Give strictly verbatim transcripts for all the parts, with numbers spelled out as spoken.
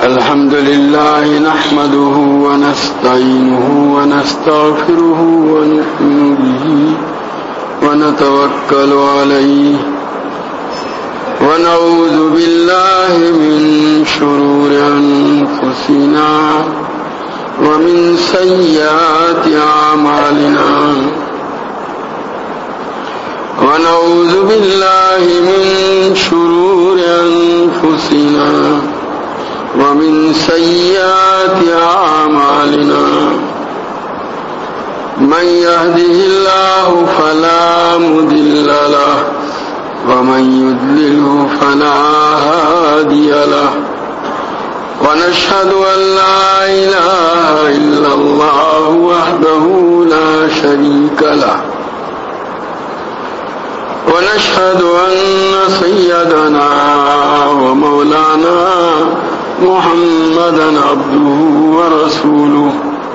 الحمد لله نحمده ونستعينه ونستغفره ونؤمن به ونتوكل عليه ونعوذ بالله من شرور أنفسنا ومن سيئات أعمالنا ونعوذ بالله من شرور أنفسنا ومن سيئات أعمالنا من يهده الله فلا مضل له ومن يضلله فلا هادي له ونشهد أن لا إله إلا الله وحده لا شريك له ونشهد أن سيدنا ومولانا محمدا عبده ورسوله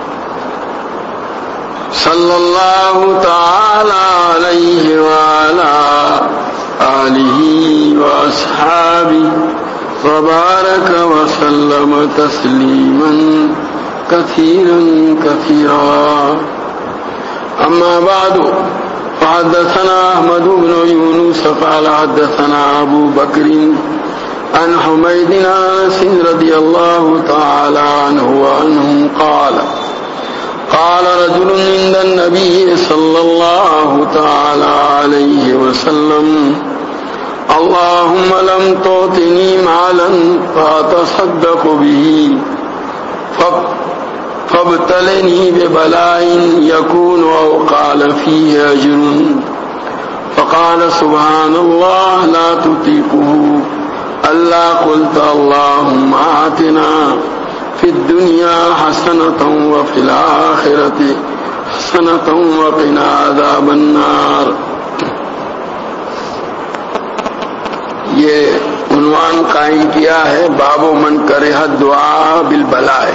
صلى الله تعالى عليه وعلى آله وأصحابه وبارك وسلم تسليما كثيرا كثيرا. أما بعد فحدثنا أحمد بن يونس قال حدثنا أبو بكر عن حميد بن أنس رضي الله تعالى عنه وعنهم قال قال رجل عند النبي صلى الله تعالى عليه وسلم اللهم لم تعطني مالا فأتصدق به فابتلني ببلاء يكون أو قال فيه أجر فقال سبحان الله لا تطيقه ألا قلت اللهم آتنا في الدنيا حسنة وفي الآخرة حسنة وقنا عذاب النار. یہ عنوان قائم کیا ہے باب من کرہ دعا بالبلائے،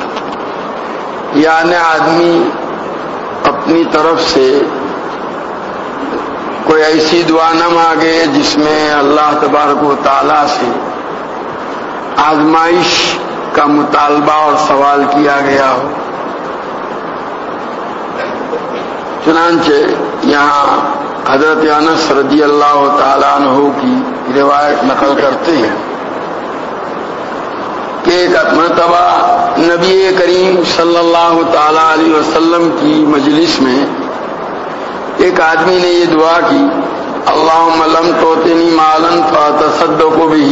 یعنی آدمی اپنی طرف سے کوئی ایسی دعا نہ مانگے جس میں اللہ تبارک و تعالیٰ سے آزمائش کا مطالبہ اور سوال کیا گیا ہو. چنانچہ یہاں حضرت انس رضی اللہ تعالیٰ عنہ کی روایت نقل کرتے ہیں کہ ایک مرتبہ نبی کریم صلی اللہ تعالیٰ علیہ وسلم کی مجلس میں ایک آدمی نے یہ دعا کی اللہم لم تعطنی مالا فاتصدق به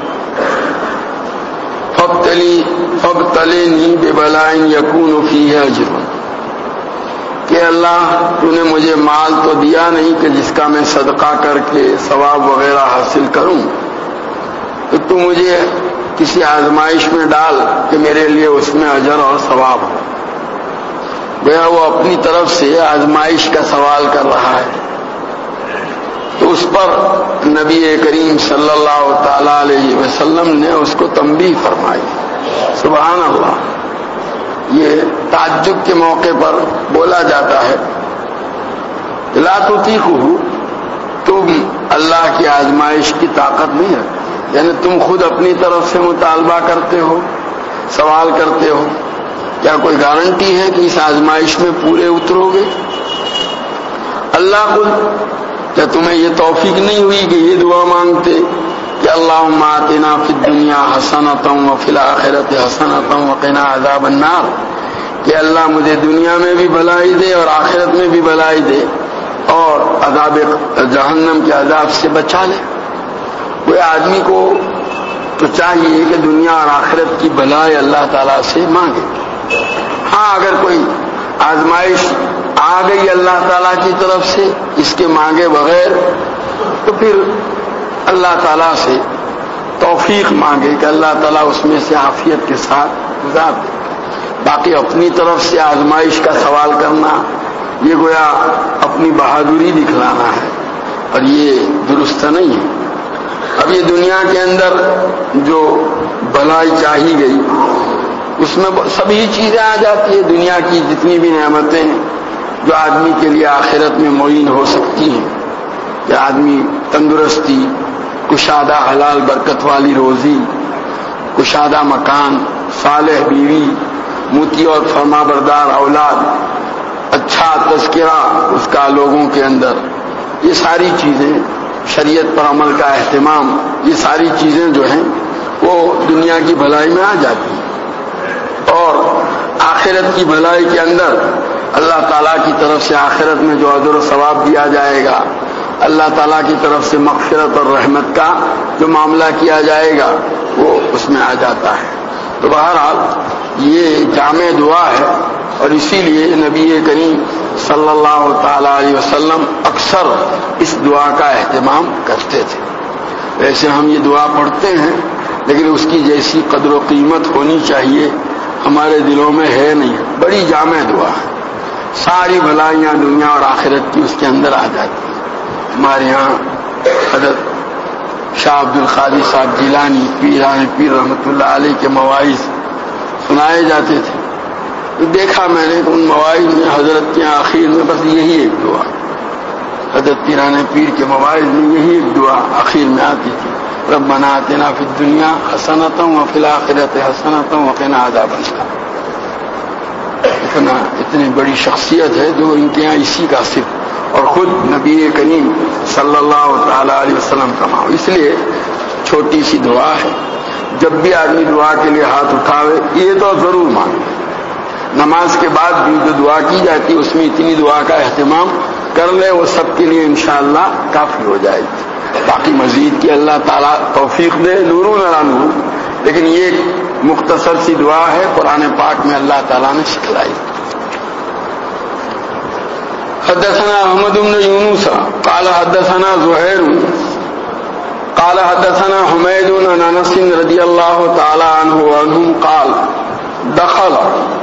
فابتلنی ببلاء یکون فیہ اجر، کہ اللہ تو نے مجھے مال تو دیا نہیں کہ جس کا میں صدقہ کر کے ثواب وغیرہ حاصل کروں، تو تو مجھے کسی آزمائش میں ڈال کہ میرے لیے اس میں اجر اور ثواب ہو. گویا وہ اپنی طرف سے آزمائش کا سوال کر رہا ہے، تو اس پر نبی کریم صلی اللہ تعالی علیہ وسلم نے اس کو تنبیہ فرمائی. سبحان اللہ، یہ تعجب کے موقع پر بولا جاتا ہے لا تطیقہ، تم اللہ کی آزمائش کی طاقت نہیں ہے، یعنی تم خود اپنی طرف سے مطالبہ کرتے ہو، سوال کرتے ہو، کیا کوئی گارنٹی ہے کہ اس آزمائش میں پورے اترو گے؟ اللہ خود کیا تمہیں یہ توفیق نہیں ہوئی کہ یہ دعا مانگتے کہ اللہم آتنا فی الدنیا حسنۃ وفی الآخرۃ حسنۃ وقنا عذاب النار، کہ اللہ مجھے دنیا میں بھی بھلائی دے اور آخرت میں بھی بھلائی دے اور عذاب جہنم کے عذاب سے بچا لے. کوئی آدمی کو تو چاہیے کہ دنیا اور آخرت کی بھلائی اللہ تعالیٰ سے مانگے. ہاں اگر کوئی آزمائش آ گئی اللہ تعالیٰ کی طرف سے اس کے مانگے بغیر، تو پھر اللہ تعالیٰ سے توفیق مانگے کہ اللہ تعالیٰ اس میں سے عافیت کے ساتھ گزار دے. باقی اپنی طرف سے آزمائش کا سوال کرنا یہ گویا اپنی بہادری دکھلانا ہے اور یہ درست نہیں ہے. اب یہ دنیا کے اندر جو بھلائی چاہی گئی اس میں سبھی چیزیں آ جاتی ہیں، دنیا کی جتنی بھی نعمتیں جو آدمی کے لیے آخرت میں معین ہو سکتی ہیں، کہ آدمی تندرستی، کشادہ حلال برکت والی روزی، کشادہ مکان، صالح بیوی، مطیع اور فرما بردار اولاد، اچھا تذکرہ اس کا لوگوں کے اندر، یہ ساری چیزیں، شریعت پر عمل کا اہتمام، یہ ساری چیزیں جو ہیں وہ دنیا کی بھلائی میں آ جاتی ہیں۔ اور آخرت کی بھلائی کے اندر اللہ تعالیٰ کی طرف سے آخرت میں جو اجر و ثواب دیا جائے گا، اللہ تعالیٰ کی طرف سے مغفرت اور رحمت کا جو معاملہ کیا جائے گا وہ اس میں آ جاتا ہے۔ تو بہرحال یہ جامع دعا ہے، اور اسی لیے نبی کریم صلی اللہ تعالی علیہ وسلم اکثر اس دعا کا اہتمام کرتے تھے۔ ویسے ہم یہ دعا پڑھتے ہیں لیکن اس کی جیسی قدر و قیمت ہونی چاہیے ہمارے دلوں میں ہے نہیں۔ بڑی جامع دعا ہے، ساری بھلائیاں دنیا اور آخرت کی اس کے اندر آ جاتی ہیں۔ ہمارے یہاں حضرت شاہ عبد القادر صاحب جیلانی پیران پیر رحمۃ اللہ علیہ کے مواعظ سنائے جاتے تھے، تو دیکھا میں نے کہ ان مواعظ میں حضرت کے آخر میں بس یہی ایک دعا، حضرت پیران پیر کے مواعظ میں یہی ایک دعا آخر میں آتی تھی، ربنا آتنا فی الدنیا حسنۃ وفی الآخرۃ حسنۃ وقنا عذاب النار۔ اتنا اتنی بڑی شخصیت ہے جو ان کے یہاں اسی کا صرف، اور خود نبی کریم صلی اللہ تعالی علیہ وسلم کا ماں۔ اس لیے چھوٹی سی دعا ہے، جب بھی آدمی دعا کے لیے ہاتھ اٹھاوے یہ تو ضرور مانگے۔ نماز کے بعد بھی جو دعا کی جاتی اس میں اتنی دعا کا اہتمام کر لے وہ سب کے لیے انشاءاللہ کافی ہو جائے گی۔ باقی مزید کی اللہ تعالیٰ توفیق دے، نور علی نور، لیکن یہ ایک مختصر سی دعا ہے قرآن پاک میں اللہ تعالیٰ نے سکھلائی۔ حدثنا احمد بن یونس قال حدثنا زہیر قال حدثنا حمید عن انس رضی اللہ تعالی عنہ وعنہم قال دخل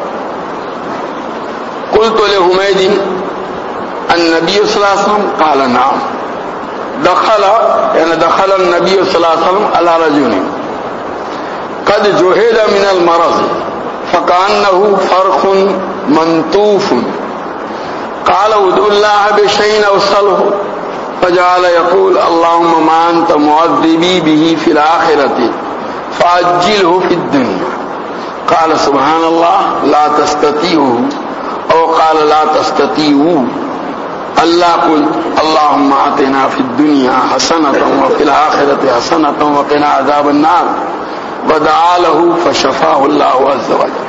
قلت لحمید النبی صلی اللہ علیہ وسلم قال نعم دخل یعنی دخل النبی صلی اللہ علیہ وسلم علی رجل قد جہد من المرض فکانہ فرخ منطوف قال ادعو اللہ بشیء اوصله فجعل يقول اللهم ما انت معذبی به في الآخرة فعجله في الدنيا قال سبحان الله لا تستطيعه او قال لا تستطيعوا اللہ قلت اللهم آتنا في الدنيا حسنة وفي الآخرة حسنة وقنا عذاب النار ودعا له فشفاه الله عز وجل۔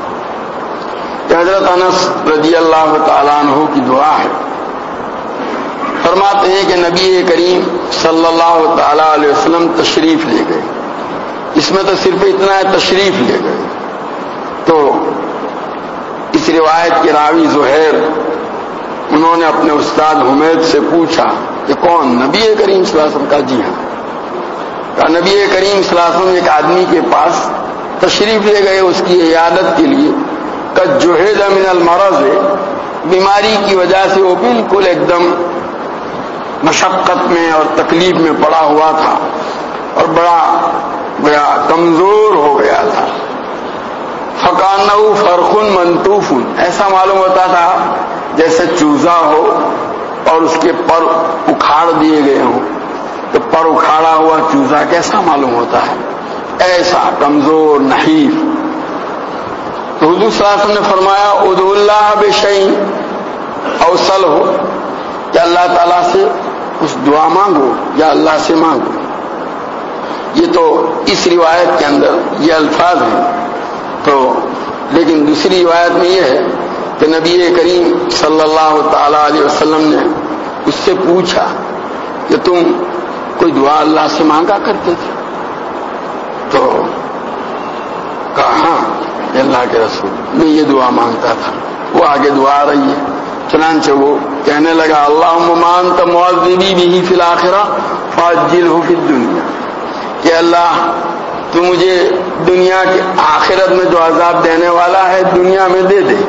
حضرت انس رضی اللہ تعالیٰ عنہ کی دعا ہے، فرماتے ہیں کہ نبی کریم صلی اللہ تعالیٰ علیہ وسلم تشریف لے گئے، اس میں تو صرف اتنا ہے تشریف لے گئے، تو اس روایت کے راوی زہیر انہوں نے اپنے استاد حمید سے پوچھا کہ کون؟ نبی کریم صلی اللہ علیہ وسلم کا جی ہاں۔ کہا نبی کریم صلی اللہ علیہ وسلم ایک آدمی کے پاس تشریف لے گئے اس کی عیادت کے لیے، قد جہد من المرض، بیماری کی وجہ سے وہ بالکل ایک دم مشقت میں اور تکلیف میں پڑا ہوا تھا اور بڑا بڑا کمزور ہو گیا تھا۔ فکانہ فرخ منطوف، ایسا معلوم ہوتا تھا جیسے چوزا ہو اور اس کے پر اکھاڑ دیے گئے ہوں، تو پر اکھاڑا ہوا چوزا کیسا معلوم ہوتا ہے، ایسا کمزور نحیف۔ تو حضور صلی اللہ علیہ وسلم نے فرمایا ادعو اللہ بشیء اوصلہ، کہ اللہ تعالیٰ سے کچھ دعا مانگو یا اللہ سے مانگو۔ یہ تو اس روایت کے اندر یہ الفاظ ہیں، تو لیکن دوسری روایت میں یہ ہے کہ نبی کریم صلی اللہ تعالی علیہ وسلم نے اس سے پوچھا کہ تم کوئی دعا اللہ سے مانگا کرتے تھے؟ تو کہا ہاں اللہ کے رسول میں یہ دعا مانگتا تھا۔ وہ آگے دعا آ رہی ہے، چنانچہ وہ کہنے لگا اللہم ما انت معذبی به فی الآخرہ فعجلہ فی الدنیا، کہ اللہ تو مجھے دنیا کے آخرت میں جو عذاب دینے والا ہے دنیا میں دے دے۔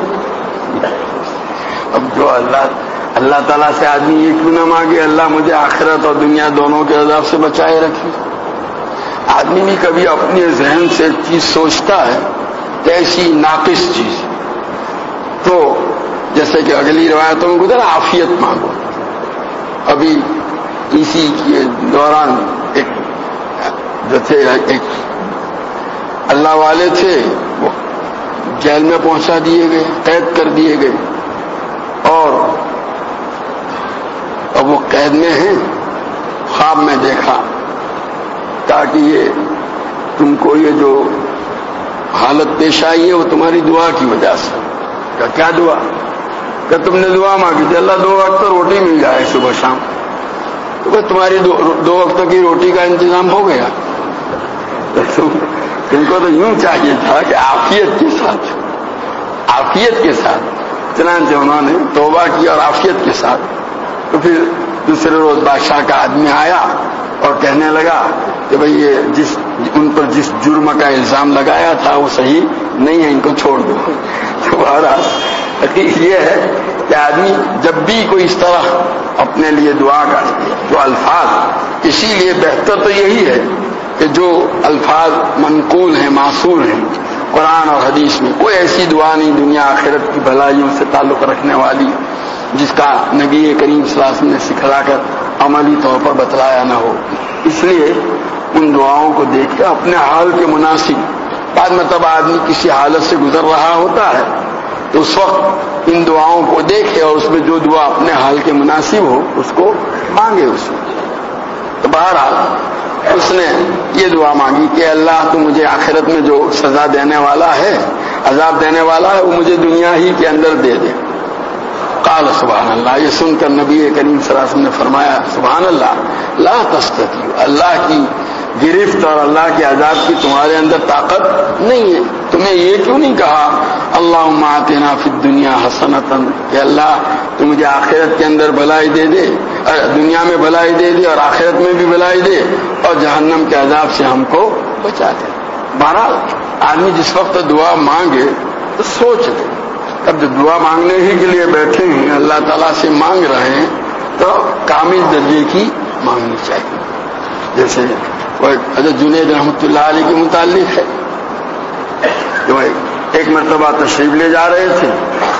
اب جو اللہ اللہ تعالیٰ سے آدمی یہ کیوں نہ مانگے اللہ مجھے آخرت اور دنیا دونوں کے عذاب سے بچائے رکھے۔ آدمی بھی کبھی اپنے ذہن سے چیز سوچتا ہے ایسی ناقص چیز، تو جیسے کہ اگلی روایتوں میں گزرا عافیت مانگو۔ ابھی اسی کے دوران ایک جو تھے ایک اللہ والے تھے وہ جیل میں پہنچا دیے گئے، قید کر دیے گئے، اور اب وہ قید میں ہیں، خواب میں دیکھا تاکہ یہ تم کو یہ جو حالت پیش آئی ہے وہ تمہاری دعا کی وجہ سے۔ کہ کیا دعا؟ کہ تم نے دعا مانگی تھی اللہ دو وقت روٹی مل جائے صبح شام، تو بس تمہاری دو, دو وقتوں کی روٹی کا انتظام ہو گیا۔ تم کو تو یوں چاہیے تھا کہ عافیت کے ساتھ عافیت کے ساتھ چنانچہ انہوں نے توبہ کی اور عافیت کے ساتھ۔ تو پھر دوسرے روز بادشاہ کا آدمی آیا اور کہنے لگا کہ بھئی یہ جس ان پر جس جرم کا الزام لگایا تھا وہ صحیح نہیں ہے، ان کو چھوڑ دو۔ تو بہرحال حقیقت یہ ہے کہ آدمی جب بھی کوئی اس طرح اپنے لیے دعا کرے تو الفاظ، اسی لیے بہتر تو یہی ہے کہ جو الفاظ منقول ہیں معصور ہیں قرآن اور حدیث میں، کوئی ایسی دعا نہیں دنیا آخرت کی بھلائیوں سے تعلق رکھنے والی جس کا نبی کریم صلی اللہ علیہ وسلم نے سکھلا کر عملی طور پر بتلایا نہ ہو۔ اس لیے ان دعاؤں کو دیکھ کے اپنے حال کے مناسب، بعد میں تب آدمی کسی حالت سے گزر رہا ہوتا ہے تو اس وقت ان دعاؤں کو دیکھے اور اس میں جو دعا اپنے حال کے مناسب ہو اس کو مانگے اس میں۔ تو بہرحال اس نے یہ دعا مانگی کہ اللہ تو مجھے آخرت میں جو سزا دینے والا ہے، عذاب دینے والا ہے، وہ مجھے دنیا ہی کے اندر دے دے۔ قال سبحان اللہ، یہ سن کر نبی کریم صلی اللہ علیہ وسلم نے فرمایا سبحان اللہ، لا تستطیع، اللہ کی گرفت اور اللہ کے عذاب کی تمہارے اندر طاقت نہیں ہے۔ تمہیں یہ کیوں نہیں کہا اللہم آتنا فی الدنیا حسنۃ، کہ اللہ تو مجھے آخرت کے اندر بھلائی دے دے، دنیا میں بھلائی دے دے اور آخرت میں بھی بھلائی دے، اور جہنم کے عذاب سے ہم کو بچا دے۔ بہرحال آدمی جس وقت دعا مانگے تو سوچ لے، اب جو دعا مانگنے ہی کے لیے بیٹھے ہیں اللہ تعالیٰ سے مانگ رہے ہیں تو کامل درجے کی مانگنی چاہیے۔ جیسے حضرت جنید رحمۃ اللہ علیہ کے متعلق ہے، جو ایک مرتبہ تشریف لے جا رہے تھے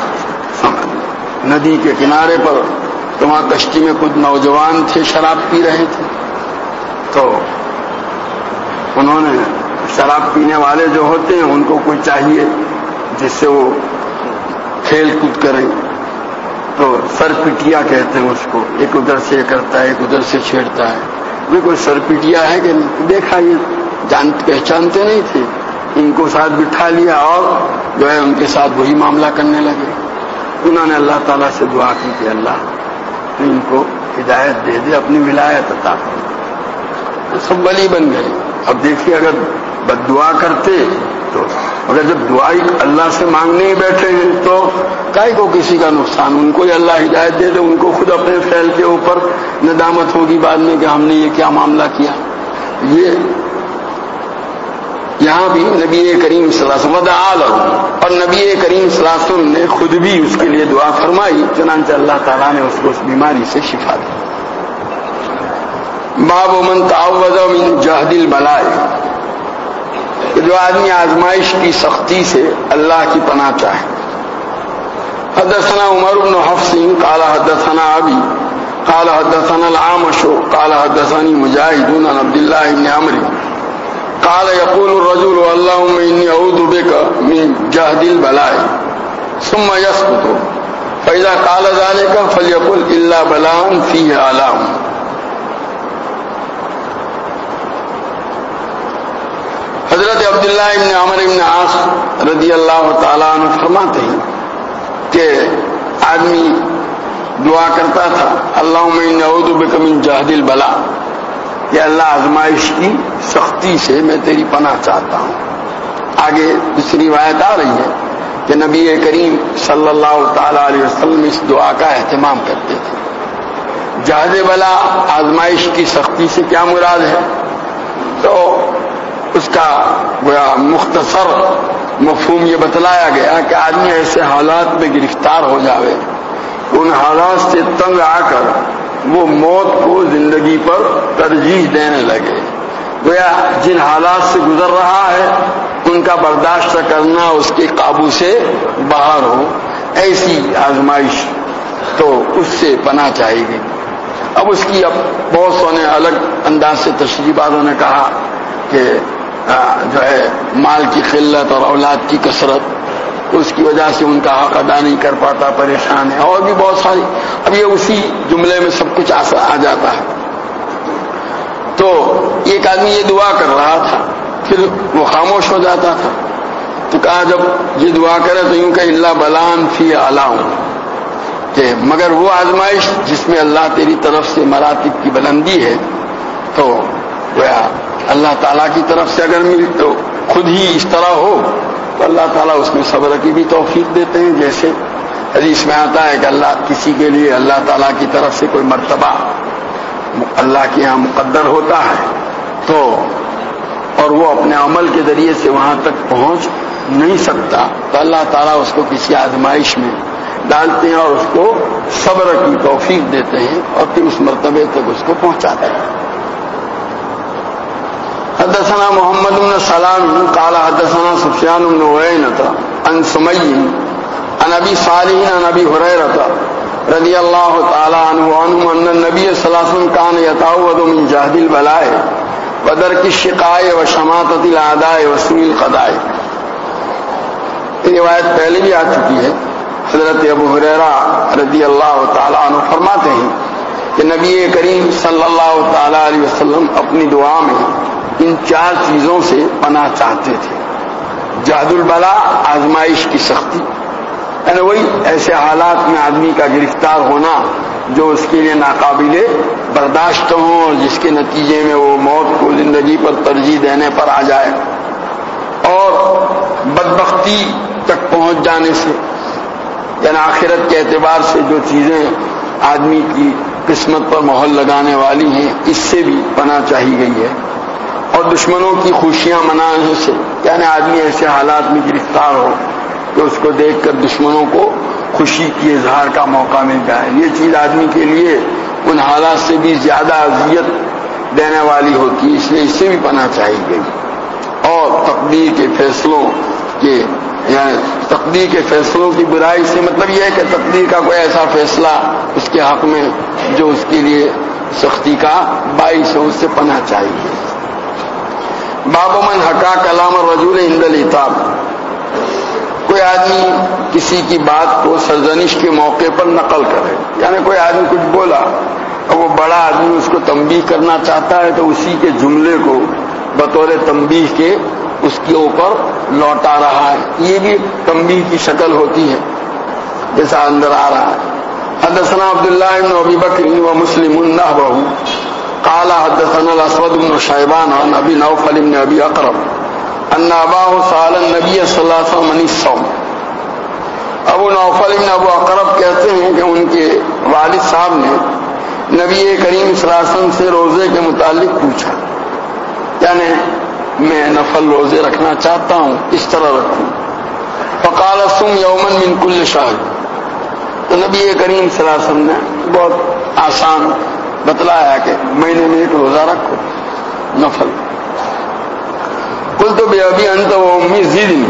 ندی کے کنارے پر، تو وہاں کشتی میں کچھ نوجوان تھے شراب پی رہے تھے، تو انہوں نے شراب پینے والے جو ہوتے ہیں ان کو کوئی چاہیے جس سے وہ کھیل کود کریں، تو سر پٹیا کہتے ہیں اس کو، ایک ادھر سے یہ کرتا ہے ایک ادھر سے چھیڑتا ہے۔ وہ کوئی سر پٹیا ہے کہ نہیں، دیکھا یہ جان پہچانتے نہیں تھے، ان کو ساتھ بٹھا لیا اور جو ہے ان کے ساتھ وہی معاملہ کرنے لگے۔ انہوں نے اللہ تعالیٰ سے دعا کی کہ اللہ ان کو ہدایت دے دے، اپنی ولایت عطا کر، سب ولی بن گئے۔ اب دیکھیے اگر بد دعا کرتے تو، اگر جب دعائی اللہ سے مانگنے ہی بیٹھے ہیں تو کائی کو کسی کا نقصان، ان کو ہی اللہ ہدایت دے دے، ان کو خود اپنے فعل کے اوپر ندامت ہوگی بعد میں کہ ہم نے یہ کیا معاملہ کیا۔ یہ یہاں بھی نبی کریم صلی اللہ علیہ وسلم ودعا لہ، اور نبی کریم صلی اللہ علیہ وسلم نے خود بھی اس کے لیے دعا فرمائی، چنانچہ اللہ تعالیٰ نے اس کو اس بیماری سے شفا دی۔ باب من تعوذ من جہد البلاء، جو آدمی آزمائش کی سختی سے اللہ کی پناہ چاہے۔ حدثنا عمر بن حفص قال حدثنا ابی قال حدثنا العامش قال حدثني مجاهد عن عبد الله بن عمرو قال يقول الرجل اللهم اني اعوذ بك من جهد البلاء ثم يسكت، فاذا قال ذلك فليقل الا بلاء فيه آلام۔ حضرت عبداللہ ابن عمر ابن عاص رضی اللہ تعالیٰ عنہ فرماتے ہیں کہ آدمی دعا کرتا تھا اللہم انی اعوذ بک من جہد البلاء، کہ اللہ آزمائش کی سختی سے میں تیری پناہ چاہتا ہوں۔ آگے دوسری روایت آ رہی ہے کہ نبی کریم صلی اللہ تعالیٰ علیہ وسلم اس دعا کا اہتمام کرتے تھے۔ جہد بلا آزمائش کی سختی سے کیا مراد ہے؟ تو اس کا گویا مختصر مفہوم یہ بتلایا گیا کہ آدمی ایسے حالات میں گرفتار ہو جاوے، ان حالات سے تنگ آ کر وہ موت کو زندگی پر ترجیح دینے لگے، گویا جن حالات سے گزر رہا ہے ان کا برداشت کرنا اس کے قابو سے باہر ہو، ایسی آزمائش تو اس سے پناہ چاہیے گی۔ اب اس کی اب بہت سو نے الگ انداز سے تشریح بازوں نے کہا کہ جو ہے مال کی قلت اور اولاد کی کثرت، اس کی وجہ سے ان کا حق ادا نہیں کر پاتا، پریشان ہے، اور بھی بہت ساری. اب یہ اسی جملے میں سب کچھ آ جاتا ہے. تو ایک آدمی یہ دعا کر رہا تھا، پھر وہ خاموش ہو جاتا تھا. تو کہا جب یہ دعا کرے تو یوں کہ اللہ بلان فی اعلیٰ، کہ مگر وہ آزمائش جس میں اللہ تیری طرف سے مراتب کی بلندی ہے، تو گویا اللہ تعالیٰ کی طرف سے اگر مل تو خود ہی اس طرح ہو تو اللہ تعالیٰ اس میں صبر کی بھی توفیق دیتے ہیں. جیسے حدیث میں آتا ہے کہ اللہ کسی کے لیے اللہ تعالیٰ کی طرف سے کوئی مرتبہ اللہ کے یہاں مقدر ہوتا ہے تو اور وہ اپنے عمل کے ذریعے سے وہاں تک پہنچ نہیں سکتا تو اللہ تعالیٰ اس کو کسی آزمائش میں ڈالتے ہیں اور اس کو صبر کی توفیق دیتے ہیں اور پھر اس مرتبے تک اس کو پہنچاتے ہیں. حدثنا محمد بن سلام قال حدثنا سفیان بن عیینة عن سمی عن ابی صالح عن ابی ہریرہ رضی اللہ تعالی عنہ عنہ ان النبی صلی اللہ علیہ وسلم کان یتعوذ من جہد البلاء ودرک الشقاء وشماتۃ الاعداء وسوء القضاء. یہ روایت پہلے بھی آ چکی ہے. حضرت ابو ہریرہ رضی اللہ تعالی عنہ فرماتے ہیں کہ نبی کریم صلی اللہ تعالی علیہ وسلم اپنی دعا میں ان چار چیزوں سے پناہ چاہتے تھے. جہد البلا، آزمائش کی سختی، یعنی وہی ایسے حالات میں آدمی کا گرفتار ہونا جو اس کے لیے ناقابل برداشت ہوں اور جس کے نتیجے میں وہ موت کو زندگی پر ترجیح دینے پر آ جائے، اور بدبختی تک پہنچ جانے سے، یعنی آخرت کے اعتبار سے جو چیزیں آدمی کی قسمت پر مہر لگانے والی ہیں اس سے بھی پناہ چاہی گئی ہے. اور دشمنوں کی خوشیاں منانے سے، یعنی آدمی ایسے حالات میں گرفتار ہو کہ اس کو دیکھ کر دشمنوں کو خوشی کی اظہار کا موقع مل جائے، یہ چیز آدمی کے لیے ان حالات سے بھی زیادہ اذیت دینے والی ہوتی ہے، اس لیے اس سے بھی پناہ چاہی گئی. اور تقدیر کے فیصلوں کے یعنی تقدیر کے فیصلوں کی برائی سے مطلب یہ ہے کہ تقدیر کا کوئی ایسا فیصلہ اس کے حق میں جو اس کے لیے سختی کا باعث ہو، اس سے پناہ چاہیے. باب من حکا کلام الرجل عند العتاب، کوئی آدمی کسی کی بات کو سرزنش کے موقع پر نقل کرے، یعنی کوئی آدمی کچھ بولا اور وہ بڑا آدمی اس کو تنبیہ کرنا چاہتا ہے تو اسی کے جملے کو بطور تنبیہ کے اس کے اوپر لوٹا رہا ہے، یہ بھی تنبیہ کی شکل ہوتی ہے جیسا اندر آ رہا ہے. حدثنا عبداللہ بن ابی بکر و مسلم نحوہ قال حدثنا الاسود بن شیبان عن ابی نوفل بن ابی اقرب ان اباہ سأل النبی صلی اللہ علیہ وسلم عن الصوم. ابو نوفل بن ابو اقرب کہتے ہیں کہ ان کے والد صاحب نے نبی کریم صلی اللہ علیہ وسلم سے روزے کے متعلق پوچھا، یعنی میں نفل روزے رکھنا چاہتا ہوں، اس طرح رکھوں. فقال صم یوما من کل شہر، تو نبی کریم صلی اللہ علیہ وسلم نے بہت آسان بتلایا کہ مہینے میں ایک روزہ رکھو نفل. قلت بأبی انت و امی زدنی،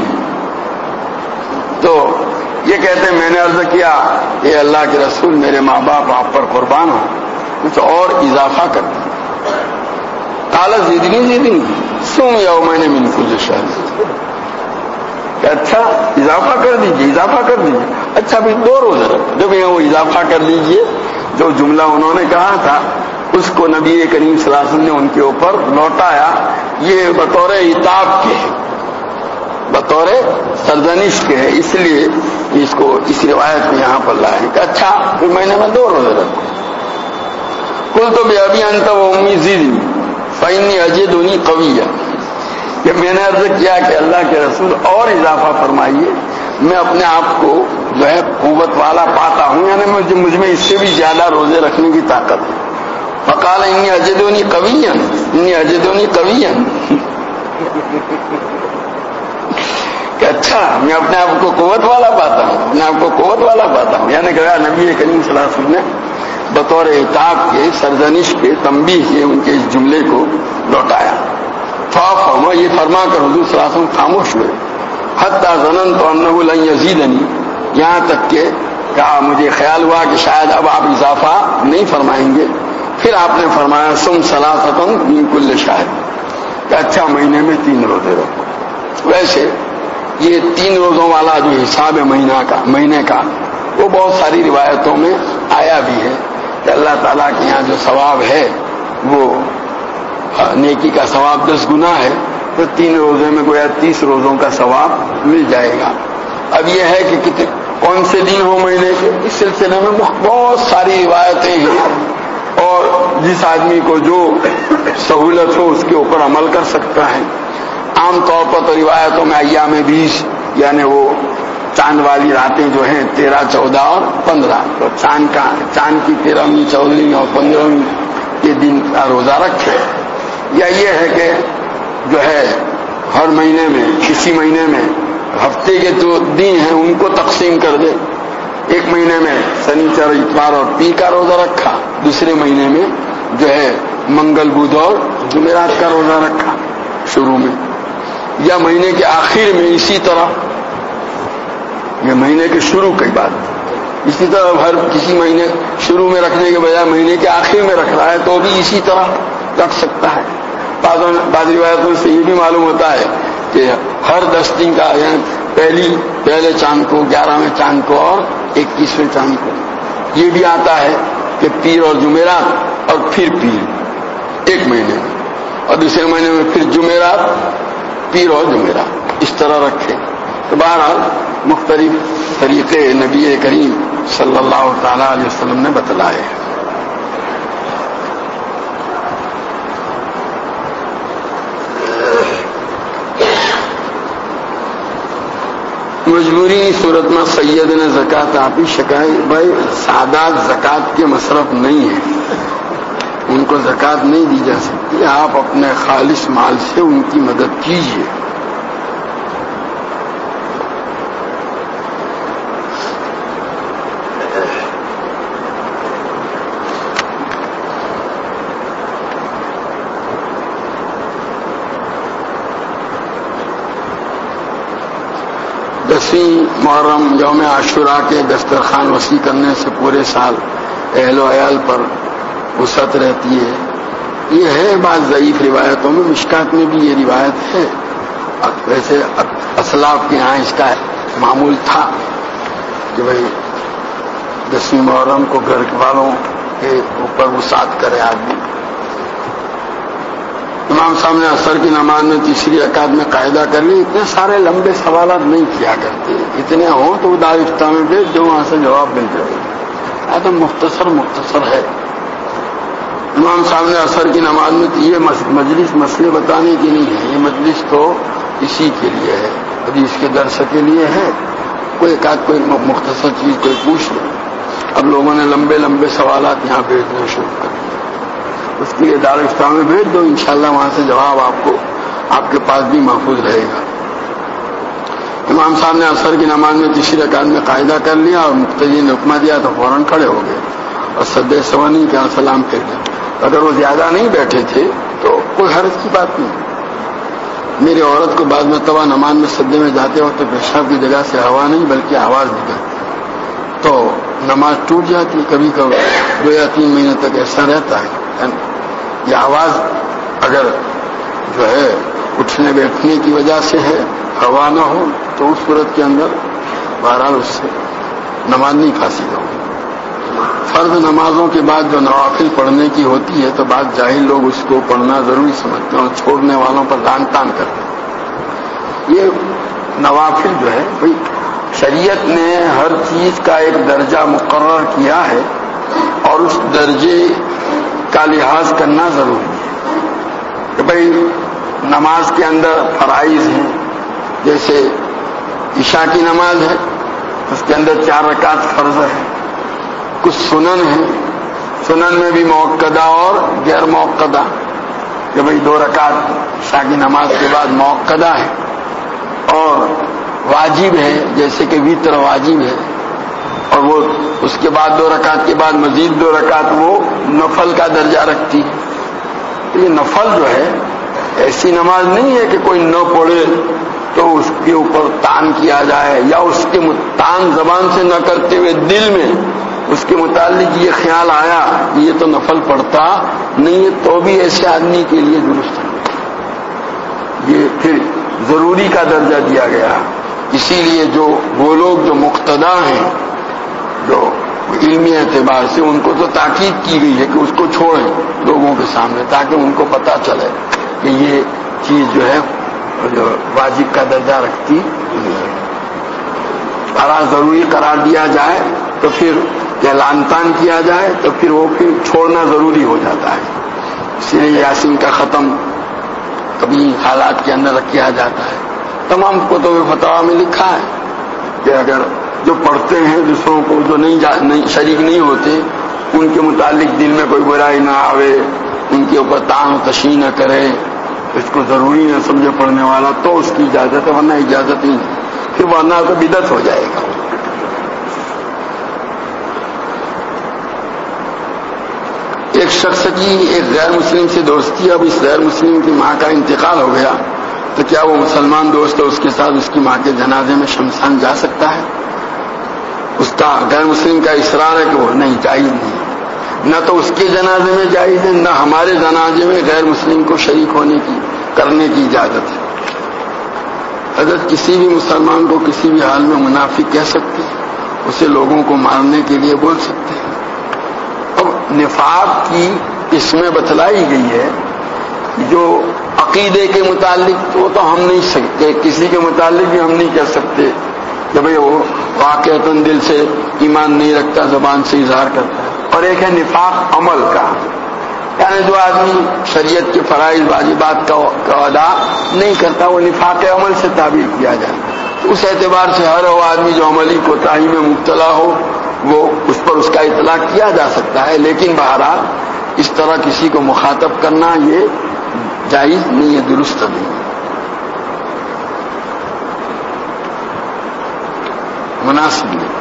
تو یہ کہتے ہیں میں نے عرض کیا اے اللہ کے رسول میرے ماں باپ آپ پر قربان ہوں، کچھ اور اضافہ کر دیں. قال زدنی زدنی صوم یومین من کل شہر، کہ اچھا اضافہ کر دیجئے اضافہ کر دیجئے اچھا بھی دو روزے رکھو. جب یہ وہ اضافہ کر دیجئے، جو جملہ انہوں نے کہا تھا اس کو نبی کریم صلی اللہ علیہ وسلم نے ان کے اوپر لوٹایا، یہ بطور عتاب کے ہے، بطور سرزنش کے ہے، اس لیے اس کو اس روایت میں یہاں پر لائے کہ اچھا پھر مہینے میں دو روزے رکھو. قلت بأبی انت و امی زدنی فإنی اجدنی قویا، کہ میں نے عرض کیا کہ اللہ کے رسول اور اضافہ فرمائیے، میں اپنے آپ کو جو ہے قوت والا پاتا ہوں، یعنی مجھے مجھ میں اس سے بھی زیادہ روزے رکھنے کی طاقت ہے. فقال انی اجدنی قویا انی اجدنی قویا، کہ اچھا میں اپنے آپ کو قوت والا پاتا ہوں اپنے آپ کو قوت والا پاتا ہوں یعنی کہ نبی کریم صلی اللہ علیہ وسلم نے بطور عتاب کے، سرزنش کے، تنبیہ کے ان کے اس جملے کو لوٹایا. فافہم، یہ فرما کر حضور صلی اللہ علیہ وسلم خاموش ہوئے. حتی ظننت انہ لن یزیدنی، یہاں تک کہ کہا مجھے خیال ہوا کہ شاید اب آپ اضافہ نہیں فرمائیں گے. پھر آپ نے فرمایا سم ثلاثۃ من کل شہر، کہ اچھا مہینے میں تین روزے رکھو۔ ویسے یہ تین روزوں والا جو حساب ہے مہینہ کا مہینے کا وہ بہت ساری روایتوں میں آیا بھی ہے کہ اللہ تعالیٰ کے یہاں جو ثواب ہے وہ نیکی کا ثواب دس گنا ہے، تو تین روزے میں گویا تیس روزوں کا ثواب مل جائے گا۔ اب یہ ہے کہ کتنے کون سے دن ہو مہینے کے، اس سلسلے میں بہت ساری روایتیں ہیں، اور جس آدمی کو جو سہولت ہو اس کے اوپر عمل کر سکتا ہے۔ عام طور پر تو روایتوں میں ایام بیس یعنی وہ چاند والی راتیں جو ہیں تیرہ چودہ اور پندرہ، تو چاند کا چاند کی تیرہویں چودہویں اور پندرہویں کے دن کا روزہ رکھے، یا یہ ہے کہ جو ہے ہر مہینے میں کسی مہینے میں ہفتے کے جو دن ہیں ان کو تقسیم کر دے، ایک مہینے میں سنیچر اتوار اور پیر کا روزہ رکھا، دوسرے مہینے میں جو ہے منگل بدھ اور جمعرات کا روزہ رکھا شروع میں، یا مہینے کے آخر میں اسی طرح، یہ مہینے کے شروع کی بات، اسی طرح ہر کسی مہینے شروع میں رکھنے کے بجائے مہینے کے آخر میں رکھ رہا ہے تو بھی اسی طرح رکھ سکتا ہے۔ بعض روایتوں سے یہ بھی معلوم ہوتا ہے کہ ہر دس دن کا یعنی پہلی پہلے چاند کو، گیارہویں چاند کو اور اکیسویں چاند کو، یہ بھی آتا ہے کہ پیر اور جمعرات اور پھر پیر ایک مہینے میں، اور دوسرے مہینے میں پھر جمعرات پیر اور جمعرات اس طرح رکھے۔ تو بہرحال مختلف طریقے نبی کریم صلی اللہ تعالی علیہ وسلم نے بتلائے ہیں۔ مجبوری صورت میں سید نے زکوٰۃ آپ ہی شکایت، بھائی سادات زکوٰۃ کے مصرف نہیں ہیں، ان کو زکوٰۃ نہیں دی جا سکتی، آپ اپنے خالص مال سے ان کی مدد کیجیے۔ دسویں محرم یوم عاشوراء کے دسترخوان وسیع کرنے سے پورے سال اہل و عیال پر وسعت رہتی ہے، یہ ہے بعض ضعیف روایتوں میں، مشکات میں بھی یہ روایت ہے، ویسے اسلاف کے یہاں اس کا معمول تھا کہ بھائی دسویں محرم کو گھر والوں کے اوپر وسعت کرے آدمی۔ امام صاحب نے عصر کی نماز میں تیسری رکعت میں قاعدہ کر لی، اتنے سارے لمبے سوالات نہیں کیا کرتے، اتنے ہوں تو دار افتاح میں بھیج دو، وہاں سے جواب مل جائے گا، تو مختصر مختصر ہے۔ امام صاحب نے عصر کی نماز میں یہ مجلس مسئلے بتانے کی نہیں ہے، یہ مجلس تو اسی کے لیے ہے، حدیث کے درس کے لیے ہے، کوئی ایک آدھ کوئی مختصر چیز کوئی پوچھ لے۔ اب لوگوں نے لمبے لمبے سوالات یہاں بھیجنا شروع کر دیا، اس کے لیے دار افتاح میں بھیج دو، انشاءاللہ وہاں سے جواب آپ کو آپ کے پاس بھی محفوظ رہے گا۔ امام صاحب نے عصر کی نماز میں تیسری رکعت میں قاعدہ کر لیا اور مقتدی نے حکمہ دیا تو فوراً کھڑے ہو گئے اور سجدہ سوا نہیں کیا، سلام پھیر دیا۔ اگر وہ زیادہ نہیں بیٹھے تھے تو کوئی حرج کی بات نہیں۔ میری عورت کو بعد مرتبہ نماز میں سجدے میں جاتے وقت پیشاب کی جگہ سے ہوا نہیں بلکہ آواز نکلتی، تو نماز ٹوٹ جاتی، کبھی کبھی دو یا تین مہینے تک ایسا رہتا ہے۔ یہ آواز اگر جو ہے اٹھنے بیٹھنے کی وجہ سے ہے، ہوا نہ ہو، تو اس صورت کے اندر بہرحال اس سے نماز نہیں فاسد ہوگی۔ فرض نمازوں کے بعد جو نوافل پڑھنے کی ہوتی ہے تو بعض جاہل لوگ اس کو پڑھنا ضروری سمجھتے ہیں اور چھوڑنے والوں پر لعن طعن کرتے ہیں۔ یہ نوافل جو ہے بھائی شریعت نے ہر چیز کا ایک درجہ مقرر کیا ہے اور اس درجے کا لحاظ کرنا ضروری ہے کہ بھائی نماز کے اندر فرائض ہیں، جیسے عشاء کی نماز ہے اس کے اندر چار رکعت فرض ہے، کچھ سنن ہیں، سنن میں بھی موقدہ اور غیر موقدہ، کہ بھائی دو رکعت عشاء کی نماز کے بعد موقدہ ہے، اور واجب ہے جیسے کہ وتر واجب ہے، اور وہ اس کے بعد دو رکعت کے بعد مزید دو رکعت وہ نفل کا درجہ رکھتی ہے۔ یہ نفل جو ہے ایسی نماز نہیں ہے کہ کوئی نہ پڑھے تو اس کے اوپر تان کیا جائے، یا اس کے تان زبان سے نہ کرتے ہوئے دل میں اس کے متعلق یہ خیال آیا کہ یہ تو نفل پڑھتا نہیں ہے، تو بھی ایسے آدمی کے لیے درست ہے۔ پھر ضروری کا درجہ دیا گیا. اسی لیے جو وہ لوگ جو مقتدا ہیں جو علمی اعتبار سے ان کو تو تاکید کی گئی ہے کہ اس کو چھوڑیں لوگوں کے سامنے تاکہ ان کو پتہ چلے کہ یہ چیز جو ہے جو واجب کا درجہ رکھتی ہے. بڑا ضروری قرار دیا جائے تو پھر اعلان تان کیا جائے تو پھر وہ پھر چھوڑنا ضروری ہو جاتا ہے. اسی لیے یاسین کا ختم کبھی حالات کے اندر کیا جاتا ہے. تمام کتب فتاوی میں لکھا ہے کہ اگر جو پڑھتے ہیں دوسروں کو جو نہیں, جا, نہیں شریک نہیں ہوتے ان کے متعلق دل میں کوئی برائی نہ آوے, ان کے اوپر طعن و تشنیع نہ کرے, اس کو ضروری نہ سمجھے پڑھنے والا تو اس کی اجازت ہے, ورنہ اجازت ہی نہیں, پھر ورنہ تو بدعت ہو جائے گا. ایک شخص کی ایک غیر مسلم سے دوستی, اب اس غیر مسلم کی ماں کا انتقال ہو گیا تو کیا وہ مسلمان دوست ہے اس کے ساتھ اس کی ماں کے جنازے میں شمشان جا سکتا ہے؟ اس کا غیر مسلم کا اصرار ہے کہ وہ نہیں, جائز نہیں, نہ تو اس کے جنازے میں جائز ہے نہ ہمارے جنازے میں غیر مسلم کو شریک ہونے کی کرنے کی اجازت ہے. اگر کسی بھی مسلمان کو کسی بھی حال میں منافق کہہ سکتے ہیں, اسے لوگوں کو مارنے کے لیے بول سکتے ہیں. اب نفاق کی قسمیں بتلائی گئی ہے, جو عقیدے کے متعلق وہ تو ہم نہیں سکتے, کسی کے متعلق بھی ہم نہیں کہہ سکتے کہ بھئی وہ واقعتاً دل سے ایمان نہیں رکھتا, زبان سے اظہار کرتا ہے. اور ایک ہے نفاق عمل کا, یعنی جو آدمی شریعت کے فرائض واجبات کا ادا نہیں کرتا وہ نفاق عمل سے تعبیر کیا جائے. اس اعتبار سے ہر وہ آدمی جو عملی کوتاہی میں مبتلا ہو وہ اس پر اس کا اطلاق کیا جا سکتا ہے, لیکن بہرحال اس طرح کسی کو مخاطب کرنا یہ جائز نہیں ہے, درست نہیں ہے, مناسب نہیں.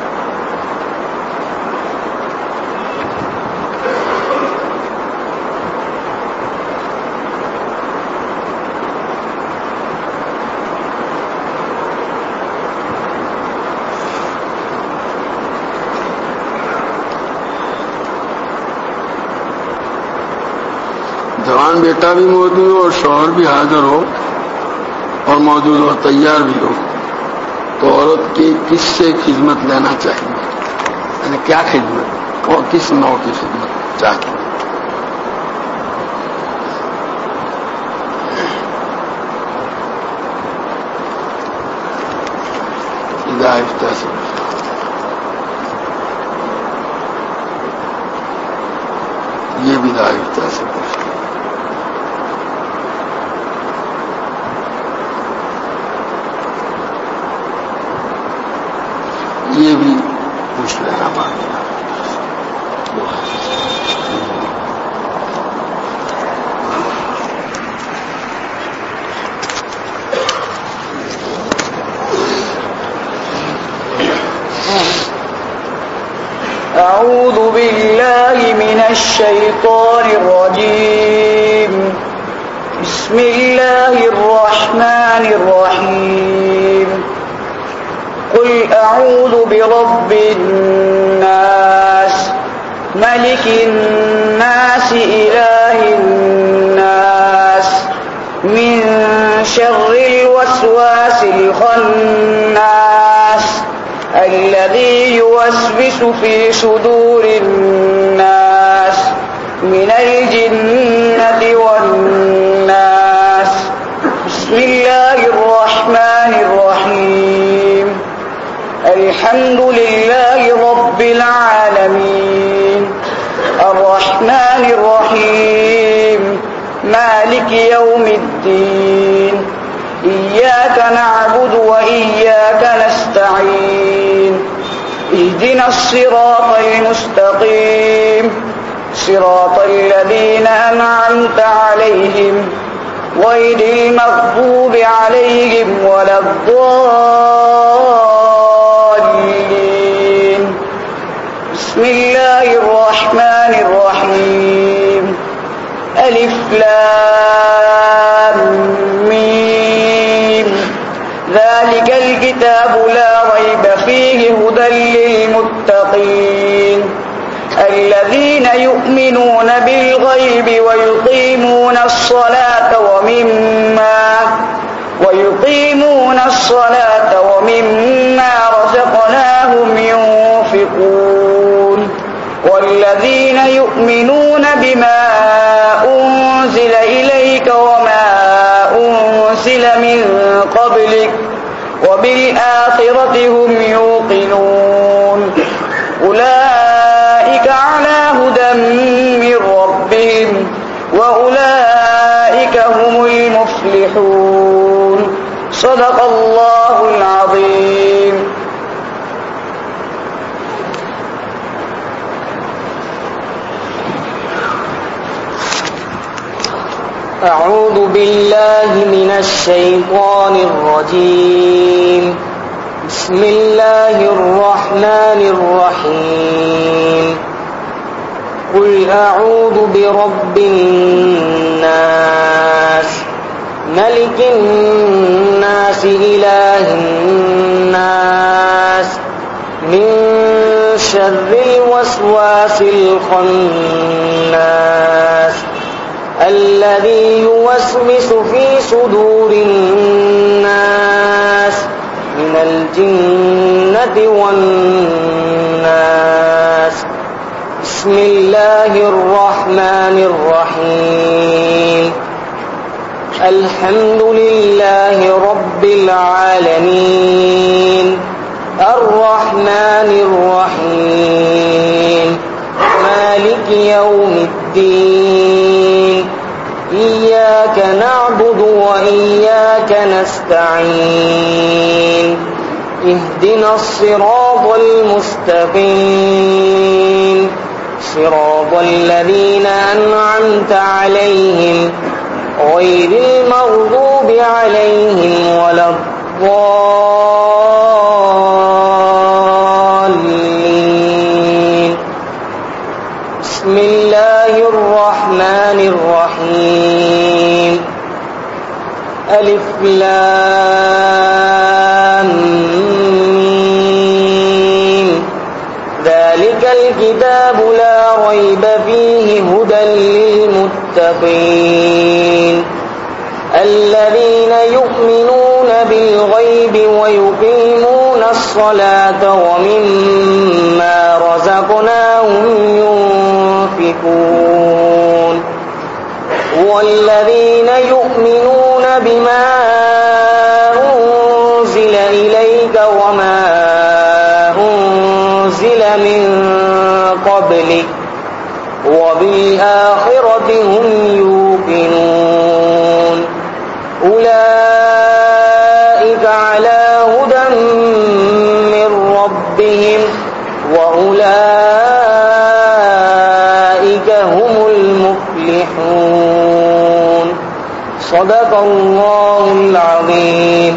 جوان بیٹا بھی موجود ہو اور شوہر بھی حاضر ہو اور موجود ہو, تیار بھی ہو, تو عورت کی کس سے خدمت لینا چاہیے؟ یعنی کیا خدمت اور کس نوع کی خدمت چاہیے؟ ہدایت سے یہ بھی ہدایت سے یہ بھی پوچھ لینا باقی. أعوذ بالله من الشيطان الرجيم. بسم الله الرحمن الرحيم. قل أعوذ برب الناس ملك الناس إله الناس من شر الوسواس الخناس الذي يوسوس في صدور الناس من الجنة والناس. بسم الله الرحمن الرحيم. الحمد لله رب العالمين الرحمن الرحيم مالك يوم الدين إياك نعبد وإياك نستعين اهدنا الصراط المستقيم صراط الذين أنعمت عليهم غير المغضوب عليهم ولا الضالين. بسم الله الرحمن الرحيم. ألف لام ميم. ذلك الكتاب لا ريب فيه هدى للمتقين الذين يؤمنون بالغيب ويقيمون الصلاة ومما أنزل من قبلك وبالآخرة هم يوقنون أولئك على هدى من ربهم وأولئك هم المفلحون صدق الله العظيم. أعوذ بالله من الشيطان الرجيم. بسم الله الرحمن الرحيم. قل أعوذ برب الناس ملك الناس إله الناس من شر الوسواس الخناس الذي يوسوس في صدور الناس من الجنة والناس. بسم الله الرحمن الرحيم. الحمد لله رب العالمين الرحمن الرحيم مالك يوم الدين إياك نعبد وإياك نستعين اهدنا الصراط المستقيم صراط الذين أنعمت عليهم غير المغضوب عليهم ولا الضالين. بسم الله الرحمن الرحيم. ألف لام ميم ذلك الكتاب لا ريب فيه هدى للمتقين الذين يؤمنون بالغيب ويقيمون الصلاة ومما رزقناهم ينفقون والذين يؤمنون بما أنزل إليك وما أنزل من قبلك وبالآخرة هم يوقنون أولئك على هدى من ربهم وأولئك هم المفلحون صدق الله العظيم.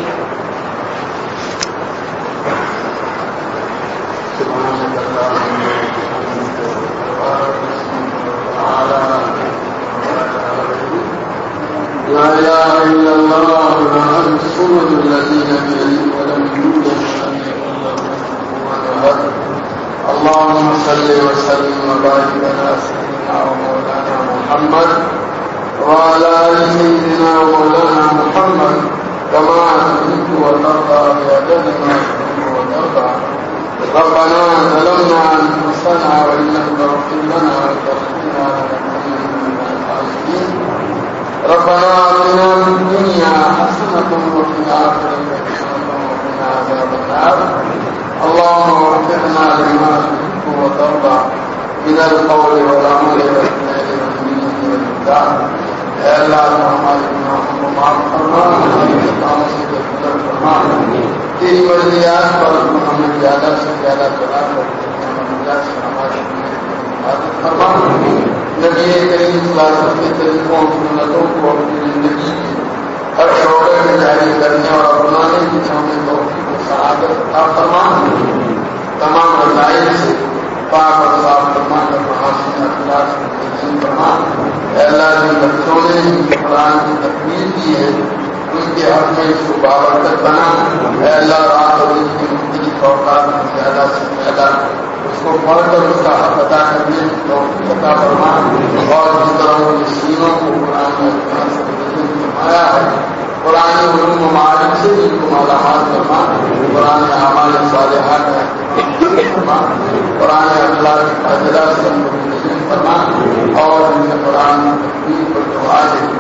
لا إله إلا الله الصمد الذي لم يلد ولم يولد ولم يكن له كفوا أحد. اللهم صل وسلم وبارك على سيدنا ومولانا محمد وعلى آل سيدنا ومولانا محمد كما تحب وترضى بأجل ما تحب وترضى. ربنا ظلمنا أنفسنا وإن لم تغفر لنا وترحمنا لنكونن من الخاسرين. ربنا آتنا في الدنيا حسنة وفي الآخرة حسنة وقنا عذاب النار. اللهم وفقنا لما تحب وترضى من القول والعمل والفعل والنية والإبداع. اے اللہ ہمارے گناہوں کو معاف فرما، ہمارے خطاؤں سے درگزر فرما، تیری مرضیات پر ہمیں زیادہ سے زیادہ چلا کر ہمارے حفاظت فرما. نبی کریم صلی اللہ علیہ وسلم کے طریقوں سنتوں کو اپنی زندگی کی ہر شعبے میں جاری کرنے اور اپنانے کی ہمیں توفیق و سعادت عطا فرما. تمام رسائل سے پاک اور صاف فرما کر محاسن اخلاق سے تقسیم فرما. اے اللہ جن بچوں نے قرآن کی تکمیل کی ہے ان کے حق میں اس کو بابرکت بنا. اے اللہ رات اور دن کی مختلف اوقات میں زیادہ سے زیادہ اس کو پڑھ کر اس کا حق ادا کرنے کی توفیق عطا فرما. اور جس طرح وہ مسکینوں کو قرآن میں فرمایا ہے قرآن علوم و معارف سے ان کو مالا مال فرما. قرآن اعمال صالحات کا فرما. قرآن اخلاق فاضلہ سے ان کو فرما. اور ان قرآن کی تکمیل پر جو آج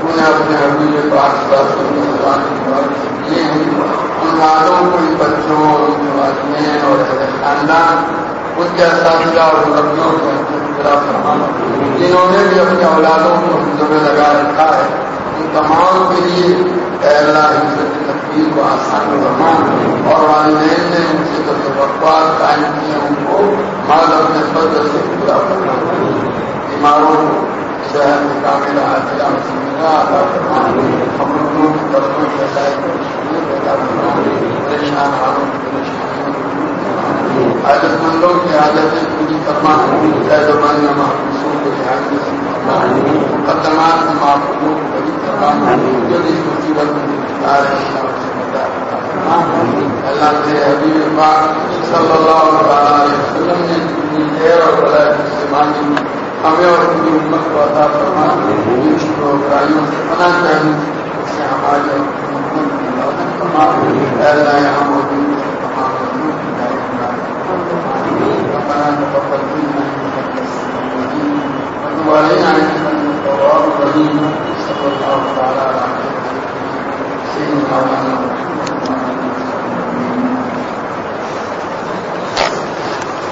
تو نے اپنے حبیب پاک صلی اللہ علیہ وسلم کی بات یہ ہے ان والوں کو ان بچوں اور ان کے والدین اور خاندان ان کے اساتذہ اور مربیوں کے فرمانا جنہوں نے بھی اپنے اولادوں کو حفظ میں لگا رکھا ہے ان تمام کے لیے اے اللہ عزت تقدیر کو آسان فرمان اور والدین نے ان سے جو توقعات قائم کیے ان کو مال اپنے فضل سے پورا کرنا بیماروں کو صحت کامل عاجلہ مسلمہ عطا فرمان ہم لوگوں کی طرفوں سے پیدا فرمان پریشان حالوں کی پریشانیوں حاجت مندوں کی حاجتیں پوری فرما چاہے زبان محسوسوں کو دھیان میں فرما مقدمات میں معقولوں کو بڑی فرما جو اس مصیبت میں گرفتار ہے اللہ کے حبیب پاک صلی اللہ علیہ وسلم نے جتنی خیر اور بھلائی سے مانگی ہمیں اور پوری امت کو عطا فرما مشکل و برائیوں سے پناہ چاہیے اس سے ہماری اور امت کی حفاظت فرما اللہ یہاں موجود تمام لوگوں کی ربنا تقبل منا انك انت السميع العليم وتب علينا انك انت التواب الرحيم صلى الله تعالى على سيدنا محمد